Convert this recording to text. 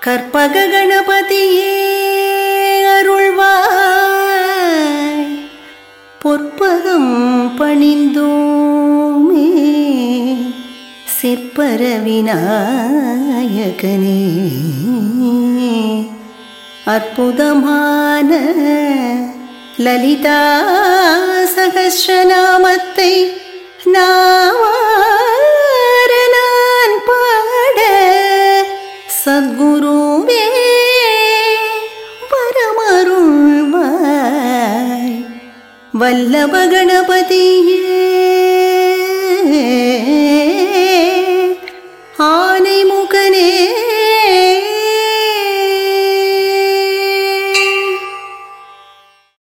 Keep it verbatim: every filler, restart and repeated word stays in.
கற்பக கணபதியே அருள்வாய், பொற்பதம் பணிந்தோமே சிற்பர விநாயகனே. அற்புதமான லலிதா சகஸ்ரநாமத்தை நாவார நான் பாட, சத்குருவே வரமருள்வாய், வல்லப கணபதியே.